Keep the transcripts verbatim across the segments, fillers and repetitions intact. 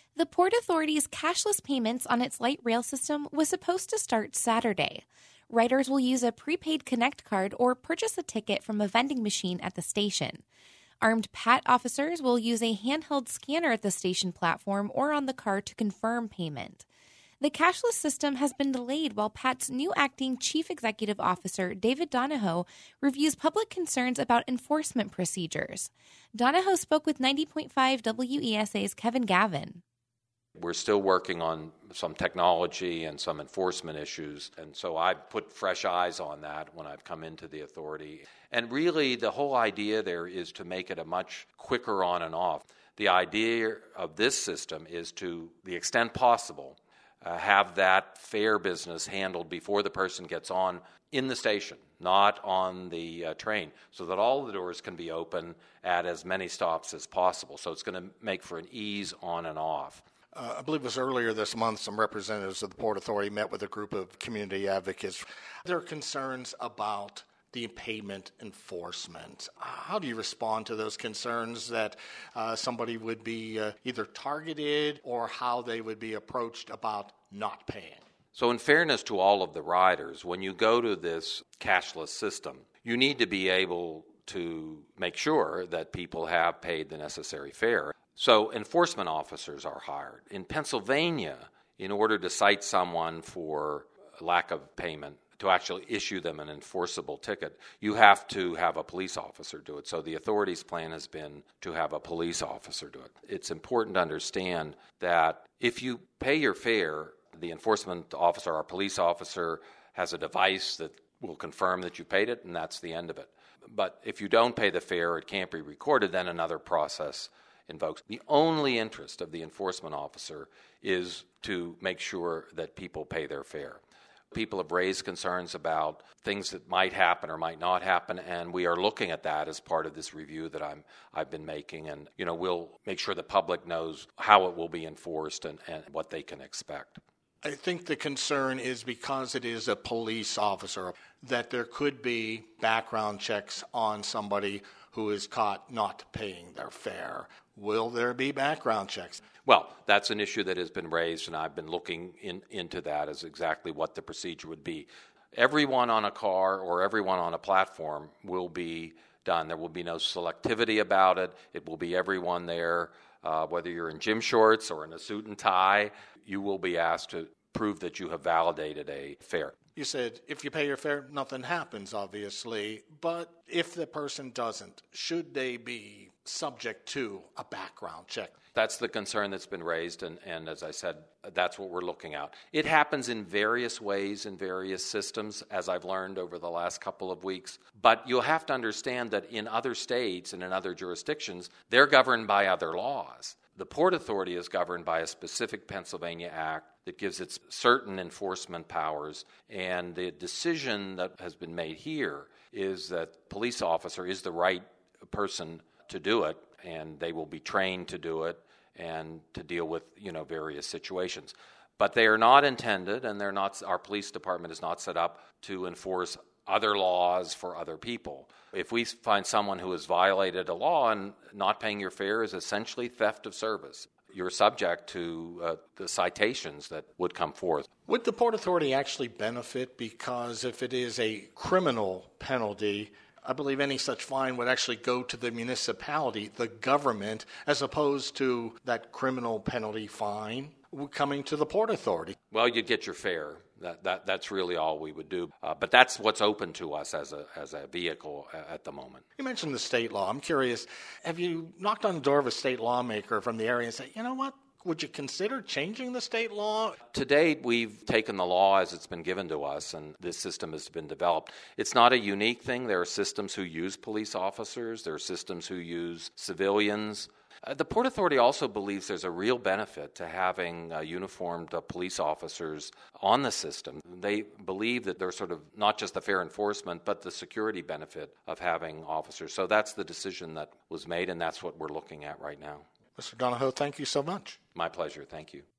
The Port Authority's cashless payments on its light rail system was supposed to start Saturday. Riders will use a prepaid Connect card or purchase a ticket from a vending machine at the station. Armed P A T officers will use a handheld scanner at the station platform or on the card to confirm payment. The cashless system has been delayed while P A T's new acting Chief Executive Officer, David Donahoe, reviews public concerns about enforcement procedures. Donahoe spoke with ninety point five W E S A's Kevin Gavin. We're still working on some technology and some enforcement issues, and so I've put fresh eyes on that when I've come into the authority. And really, the whole idea there is to make it a much quicker on and off. The idea of this system is to, the extent possible, uh, have that fare business handled before the person gets on in the station, not on the uh, train, so that all the doors can be open at as many stops as possible. So it's going to make for an ease on and off. Uh, I believe it was earlier this month, some representatives of the Port Authority met with a group of community advocates. There are concerns about the payment enforcement. How do you respond to those concerns that uh, somebody would be uh, either targeted or how they would be approached about not paying? So in fairness to all of the riders, when you go to this cashless system, you need to be able to make sure that people have paid the necessary fare. So enforcement officers are hired. In Pennsylvania, in order to cite someone for lack of payment, to actually issue them an enforceable ticket, you have to have a police officer do it. So the authority's plan has been to have a police officer do it. It's important to understand that if you pay your fare, the enforcement officer or police officer has a device that will confirm that you paid it, and that's the end of it. But if you don't pay the fare, it can't be recorded, then another process invokes. The only interest of the enforcement officer is to make sure that people pay their fare. People have raised concerns about things that might happen or might not happen, and we are looking at that as part of this review that I'm, I've been making. And, you know, we'll make sure the public knows how it will be enforced and, and what they can expect. I think the concern is because it is a police officer that there could be background checks on somebody who is caught not paying their fare. Will there be background checks? Well, that's an issue that has been raised, and I've been looking in, into that as exactly what the procedure would be. Everyone on a car or everyone on a platform will be done. There will be no selectivity about it. It will be everyone there, uh, whether you're in gym shorts or in a suit and tie, you will be asked to prove that you have validated a fare. You said if you pay your fare, nothing happens, obviously. But if the person doesn't, should they be subject to a background check? That's the concern that's been raised, and, and as I said, that's what we're looking at. It happens in various ways in various systems, as I've learned over the last couple of weeks. But you'll have to understand that in other states and in other jurisdictions, they're governed by other laws. The Port Authority is governed by a specific Pennsylvania Act that gives it certain enforcement powers, and the decision that has been made here is that police officer is the right person to do it, and they will be trained to do it and to deal with, you know, various situations. But they are not intended, and they're not. Our police department is not set up to enforce other laws for other people. If we find someone who has violated a law, and not paying your fare is essentially theft of service, you're subject to uh, the citations that would come forth. Would the Port Authority actually benefit? Because if it is a criminal penalty, I believe any such fine would actually go to the municipality, the government, as opposed to that criminal penalty fine coming to the Port Authority. Well, you'd get your fare. That, that that's really all we would do. Uh, but that's what's open to us as a as a vehicle at the moment. You mentioned the state law. I'm curious, have you knocked on the door of a state lawmaker from the area and said, you know what, would you consider changing the state law? To date, we've taken the law as it's been given to us, and this system has been developed. It's not a unique thing. There are systems who use police officers. There are systems who use civilians. Uh, the Port Authority also believes there's a real benefit to having uh, uniformed uh, police officers on the system. They believe that they're sort of not just the fare enforcement, but the security benefit of having officers. So that's the decision that was made, and that's what we're looking at right now. Mister Donahoe, thank you so much. My pleasure. Thank you.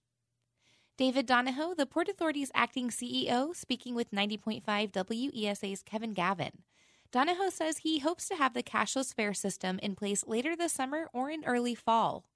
David Donahoe, the Port Authority's acting C E O, speaking with ninety point five W E S A's Kevin Gavin. Donahoe says he hopes to have the cashless fare system in place later this summer or in early fall.